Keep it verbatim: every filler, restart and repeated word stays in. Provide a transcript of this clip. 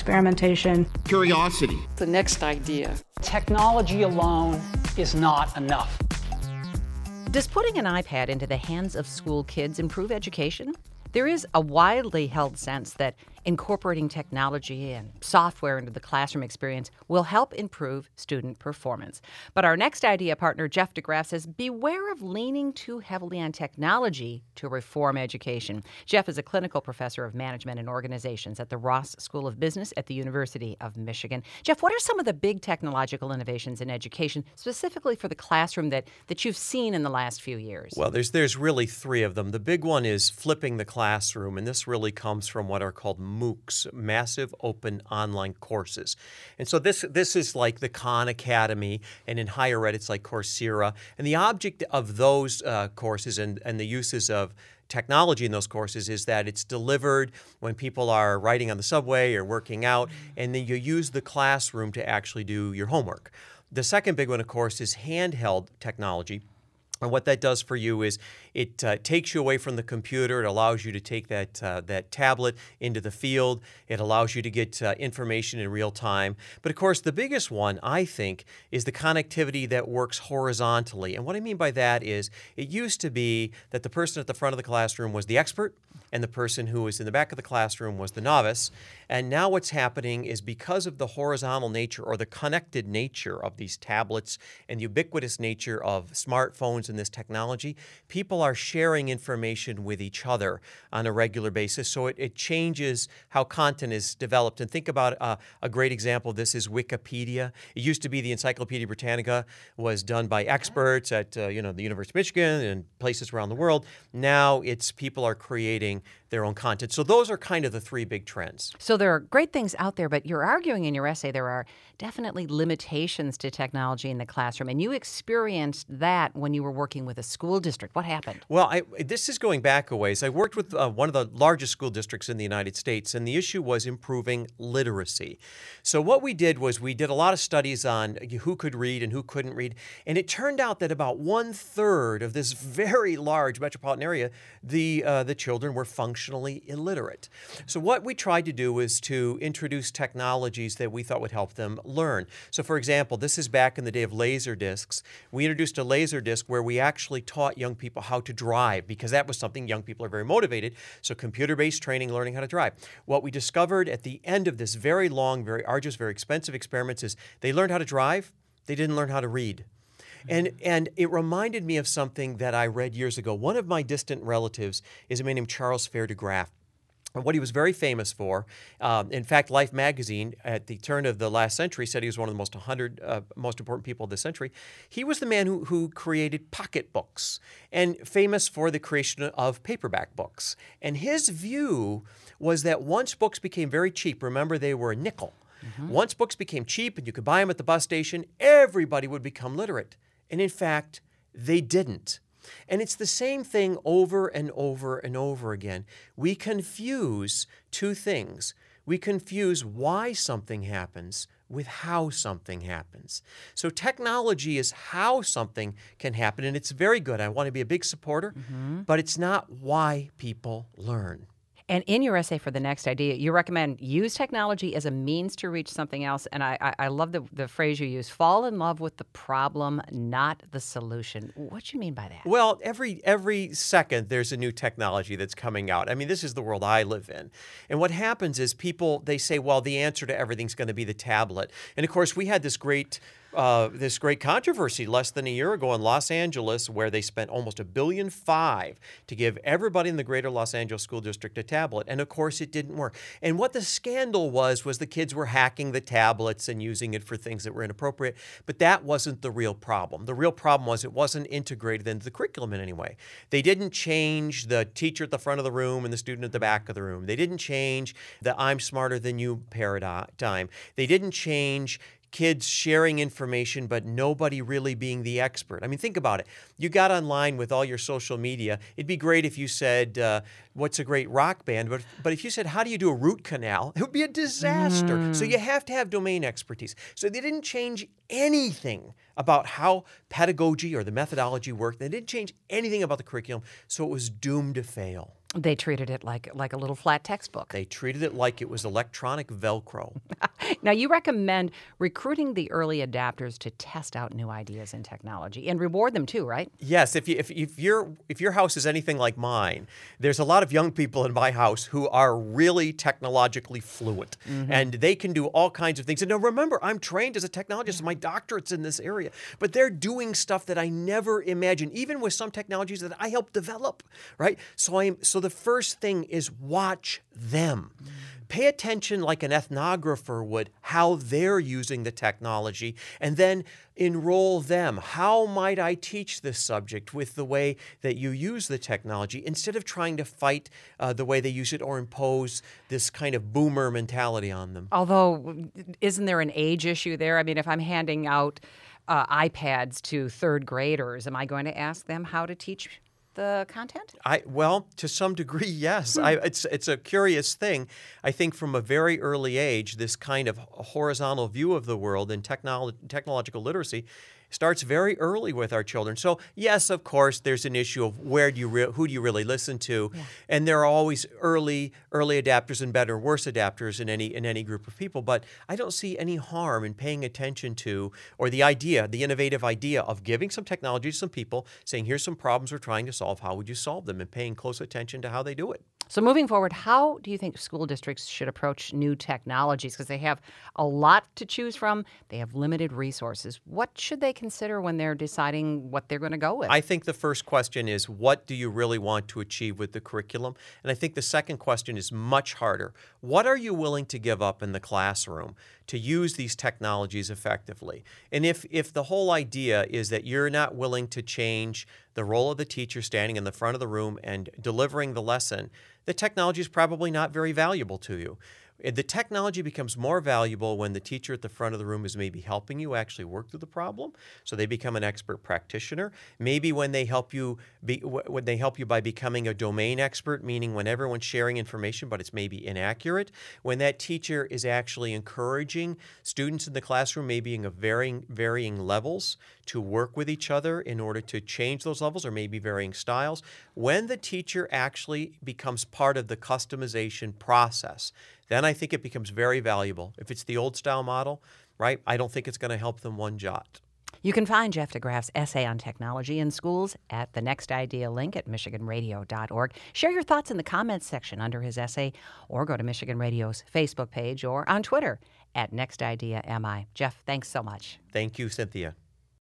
experimentation. Curiosity. The next idea. Technology alone is not enough. Does putting an iPad into the hands of school kids improve education? There is a widely held sense that incorporating technology and software into the classroom experience will help improve student performance. But our next idea partner, Jeff DeGraff, says beware of leaning too heavily on technology to reform education. Jeff is a clinical professor of management and organizations at the Ross School of Business at the University of Michigan. Jeff, what are some of the big technological innovations in education, specifically for the classroom, that, that you've seen in the last few years? Well, there's there's really three of them. The big one is flipping the classroom, and this really comes from what are called MOOCs, Massive Open Online Courses. And so this this is like the Khan Academy, and in higher ed, it's like Coursera. And the object of those uh, courses and, and the uses of technology in those courses is that it's delivered when people are riding on the subway or working out, and then you use the classroom to actually do your homework. The second big one, of course, is handheld technology. And what that does for you is it uh, takes you away from the computer. It allows you to take that uh, that tablet into the field. It allows you to get uh, information in real time. But of course, the biggest one, I think, is the connectivity that works horizontally. And what I mean by that is it used to be that the person at the front of the classroom was the expert, and the person who was in the back of the classroom was the novice. And now what's happening is because of the horizontal nature or the connected nature of these tablets and the ubiquitous nature of smartphones and this technology, people are sharing information with each other on a regular basis. So it, it changes how content is developed. And think about uh, a great example of this is Wikipedia. It used to be the Encyclopedia Britannica was done by experts at uh, you know the University of Michigan and places around the world. Now it's people are creating their own content. So those are kind of the three big trends. So there are great things out there, but you're arguing in your essay there are definitely limitations to technology in the classroom, and you experienced that when you were working with a school district. What happened? Well, I, this is going back a ways. I worked with uh, one of the largest school districts in the United States, and the issue was improving literacy. So what we did was we did a lot of studies on who could read and who couldn't read, and it turned out that about one-third of this very large metropolitan area, the uh, the children were functionally illiterate. So what we tried to do was to introduce technologies that we thought would help them learn. So for example, this is back in the day of laser discs. We introduced a laser disc where we actually taught young people how to drive, because that was something young people are very motivated. So computer-based training, learning how to drive. What we discovered at the end of this very long, very arduous, very expensive experiments is they learned how to drive, they didn't learn how to read. And and it reminded me of something that I read years ago. One of my distant relatives is a man named Charles Fair de Graaf. And what he was very famous for, um, in fact, Life magazine at the turn of the last century said he was one of the most one hundred uh, most important people of the century. He was the man who, who created pocketbooks and famous for the creation of paperback books. And his view was that once books became very cheap, remember they were a nickel. Mm-hmm. Once books became cheap and you could buy them at the bus station, everybody would become literate. And in fact, they didn't. And it's the same thing over and over and over again. We confuse two things. We confuse why something happens with how something happens. So technology is how something can happen, and it's very good. I want to be a big supporter, mm-hmm. but it's not why people learn. And in your essay for the next idea, you recommend use technology as a means to reach something else. And I, I, I love the, the phrase you use, fall in love with the problem, not the solution. What do you mean by that? Well, every every second there's a new technology that's coming out. I mean, this is the world I live in. And what happens is people, they say, well, the answer to everything's going to be the tablet. And of course, we had this great Uh, this great controversy less than a year ago in Los Angeles where they spent almost a billion five to give everybody in the greater Los Angeles school district a tablet. And of course, it didn't work. And what the scandal was, was the kids were hacking the tablets and using it for things that were inappropriate. But that wasn't the real problem. The real problem was it wasn't integrated into the curriculum in any way. They didn't change the teacher at the front of the room and the student at the back of the room. They didn't change the I'm smarter than you paradigm. They didn't change kids sharing information, but nobody really being the expert. I mean, think about it. You got online with all your social media. It'd be great if you said, uh, what's a great rock band? But, but if you said, how do you do a root canal? It would be a disaster. Mm. So you have to have domain expertise. So they didn't change anything about how pedagogy or the methodology worked. They didn't change anything about the curriculum. So it was doomed to fail. They treated it like like a little flat textbook. They treated it like it was electronic Velcro. Now, you recommend recruiting the early adapters to test out new ideas in technology and reward them too, right? Yes, if you, if if your if your house is anything like mine, there's a lot of young people in my house who are really technologically fluent, mm-hmm. and they can do all kinds of things. And now remember, I'm trained as a technologist; my doctorate's in this area, but they're doing stuff that I never imagined, even with some technologies that I helped develop. Right? So I'm so the first thing is watch them. Mm-hmm. Pay attention like an ethnographer would, how they're using the technology, and then enroll them. How might I teach this subject with the way that you use the technology instead of trying to fight uh, the way they use it or impose this kind of boomer mentality on them? Although, isn't there an age issue there? I mean, if I'm handing out uh, iPads to third graders, am I going to ask them how to teach the content? I well, to some degree, yes. Hmm. I, it's it's a curious thing. I think from a very early age, this kind of horizontal view of the world and technolo- technological literacy starts very early with our children. So yes, of course, there's an issue of where do you re- who do you really listen to, yeah. and there are always early early adapters and better and worse adapters in any in any group of people. But I don't see any harm in paying attention to, or the idea, the innovative idea of giving some technology to some people, saying here's some problems we're trying to solve. How would you solve them? And paying close attention to how they do it. So moving forward, how do you think school districts should approach new technologies? Because they have a lot to choose from. They have limited resources. What should they consider when they're deciding what they're going to go with? I think the first question is, what do you really want to achieve with the curriculum? And I think the second question is much harder. What are you willing to give up in the classroom to use these technologies effectively? And if if the whole idea is that you're not willing to change the role of the teacher standing in the front of the room and delivering the lesson, the technology is probably not very valuable to you. The technology becomes more valuable when the teacher at the front of the room is maybe helping you actually work through the problem, so they become an expert practitioner. Maybe when they help you be, when they help you by becoming a domain expert, meaning when everyone's sharing information but it's maybe inaccurate. When that teacher is actually encouraging students in the classroom, maybe in a varying varying levels, to work with each other in order to change those levels, or maybe varying styles. When the teacher actually becomes part of the customization process, then I think it becomes very valuable. If it's the old style model, right, I don't think it's going to help them one jot. You can find Jeff DeGraff's essay on technology in schools at the Next Idea link at michigan radio dot org. Share your thoughts in the comments section under his essay, or go to Michigan Radio's Facebook page or on Twitter at Next Idea M I. Jeff, thanks so much. Thank you, Cynthia.